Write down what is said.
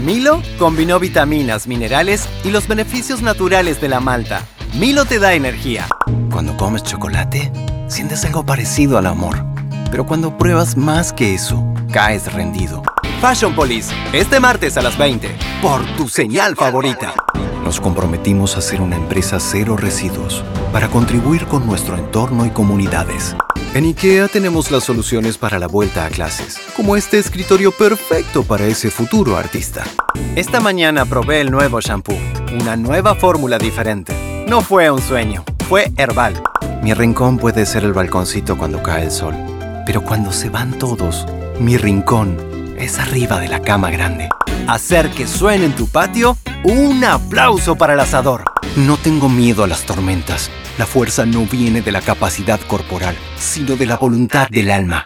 Milo combinó vitaminas, minerales y los beneficios naturales de la malta. Milo te da energía. Cuando comes chocolate, sientes algo parecido al amor. Pero cuando pruebas más que eso, caes rendido. Fashion Police, este martes a las 20, por tu señal favorita. Nos comprometimos a ser una empresa cero residuos para contribuir con nuestro entorno y comunidades. En IKEA tenemos las soluciones para la vuelta a clases, como este escritorio perfecto para ese futuro artista. Esta mañana probé el nuevo shampoo, una nueva fórmula diferente. No fue un sueño, fue Herbal. Mi rincón puede ser el balconcito cuando cae el sol, pero cuando se van todos, mi rincón es arriba de la cama grande. Hacer que suene en tu patio, un aplauso para el asador. No tengo miedo a las tormentas. La fuerza no viene de la capacidad corporal, sino de la voluntad del alma.